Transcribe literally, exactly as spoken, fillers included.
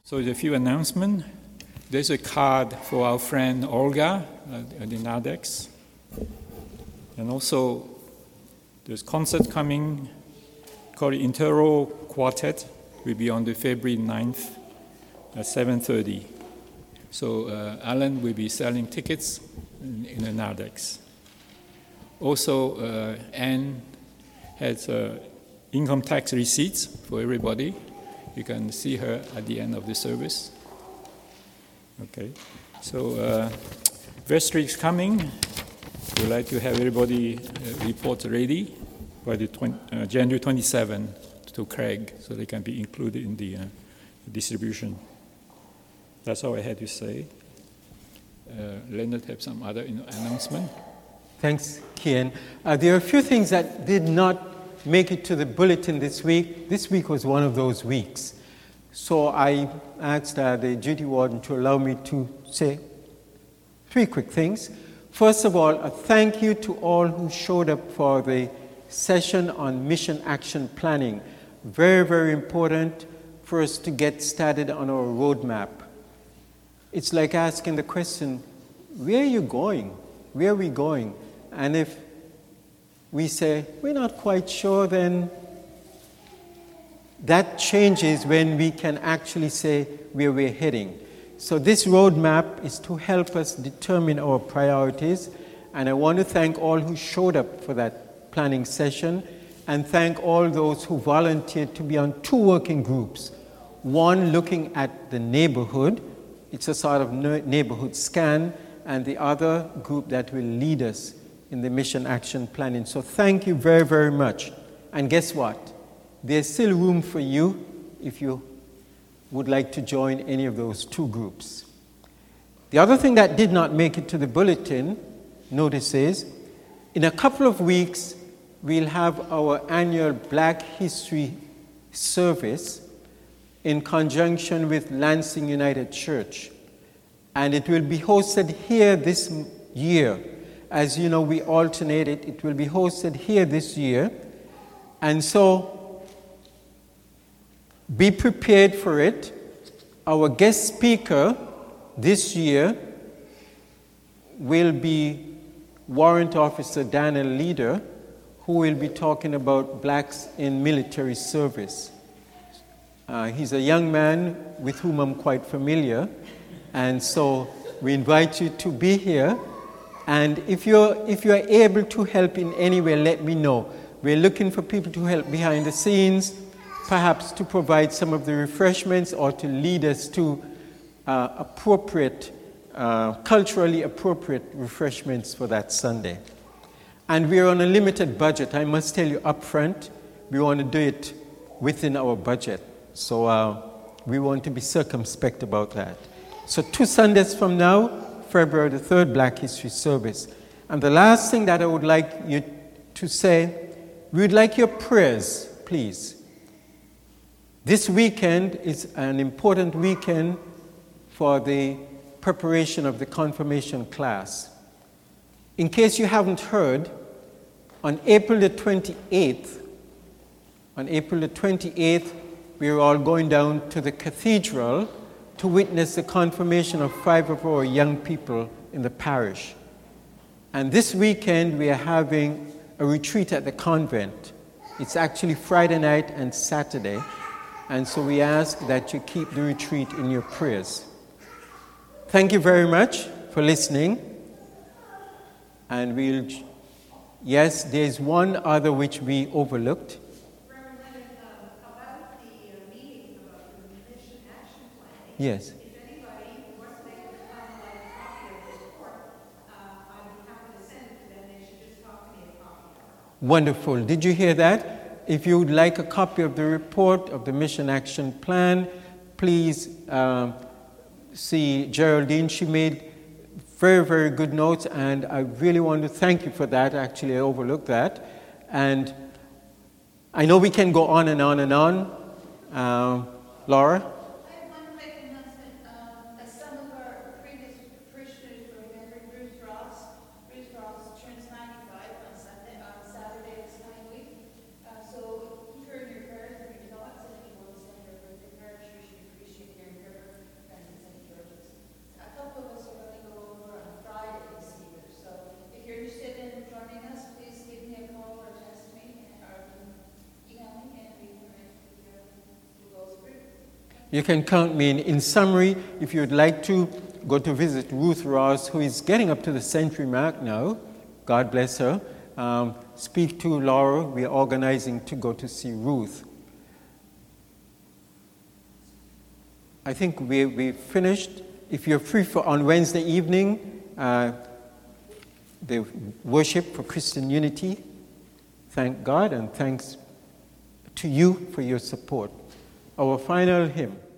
So there's a few announcements. There's a card for our friend Olga at the Nardex. And also, there's a concert coming called Intero Quartet. Will be on the February ninth at seven thirty. So uh, Alan will be selling tickets in, in the Nardex. Also, uh, Anne has uh, income tax receipts for everybody. You can see her at the end of the service. Okay, so uh, vestry is coming. We'd like to have everybody uh, report ready by the twenty, uh, January twenty-seventh to Craig, so they can be included in the uh, distribution. That's all I had to say. Uh, Leonard have some other announcement. Thanks, Kian. Uh, there are a few things that did not make it to the bulletin this week. This week was one of those weeks. So I asked uh, the duty warden to allow me to say three quick things. First of all, a thank you to all who showed up for the session on mission action planning. Very, very important for us to get started on our roadmap. It's like asking the question, where are you going? Where are we going? And if we say, we're not quite sure, then that changes when we can actually say where we're heading. So this roadmap is to help us determine our priorities, and I want to thank all who showed up for that planning session, and thank all those who volunteered to be on two working groups. One looking at the neighborhood, it's a sort of neighborhood scan, and the other group that will lead us in the mission action planning. So thank you very, very much. And guess what? There's still room for you if you would like to join any of those two groups. The other thing that did not make it to the bulletin notice is, in a couple of weeks, we'll have our annual Black History service in conjunction with Lansing United Church. And it will be hosted here this year. As you know, we alternate it. It will be hosted here this year. And so, be prepared for it. Our guest speaker this year will be Warrant Officer Daniel Leader, who will be talking about blacks in military service. Uh, he's a young man with whom I'm quite familiar, and so we invite you to be here. And if you're, if you're able to help in any way, let me know. We're looking for people to help behind the scenes, perhaps to provide some of the refreshments or to lead us to uh, appropriate, uh, culturally appropriate refreshments for that Sunday. And we're on a limited budget. I must tell you up front, we want to do it within our budget. So uh, we want to be circumspect about that. So two Sundays from now, February the third, Black History Service. And the last thing that I would like you to say, we would like your prayers, please. This weekend is an important weekend for the preparation of the confirmation class. In case you haven't heard, on April the twenty-eighth, on April the twenty-eighth, we are all going down to the cathedral to witness the confirmation of five of our young people in the parish. And this weekend, we are having a retreat at the convent. It's actually Friday night and Saturday. And so we ask that you keep the retreat in your prayers. Thank you very much for listening. And we'll, yes, there's one other which we overlooked. Yes. If anybody wasn't able to come and like a copy of the report, uh, I'd be happy to send it to them. They should just talk to me a copy of it. Wonderful. Did you hear that? If you would like a copy of the report of the Mission Action Plan, please um, see Geraldine. She made very, very good notes, and I really want to thank you for that. Actually, I overlooked that. And I know we can go on and on and on. Uh, Laura? You can count me in. In summary, if you'd like to go to visit Ruth Ross, who is getting up to the century mark now, God bless her, um, speak to Laura. We are organizing to go to see Ruth. I think we we finished. If you're free for on Wednesday evening, uh, the worship for Christian unity, thank God and thanks to you for your support. Our final hymn.